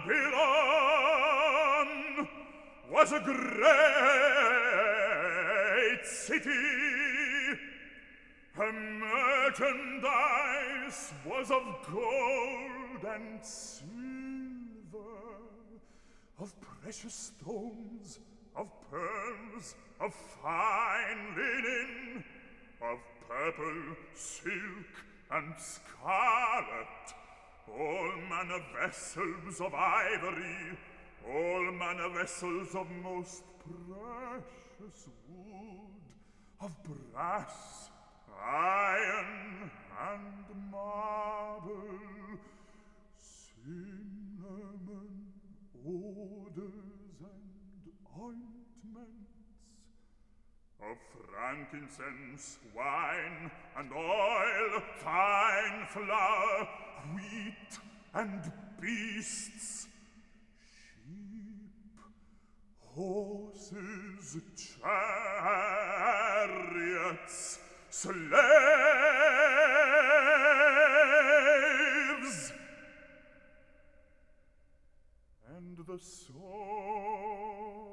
Babylon was a great city. Her merchandise was of gold and silver, of precious stones, of pearls, of fine linen, of purple, silk, and scarlet, all manner vessels of ivory, all manner vessels of most precious wood, of brass, iron, and marble, cinnamon, odors, and ointments, of frankincense, wine, and oil, fine flour, wheat, and beasts, sheep, horses, chariots, slaves, and the sword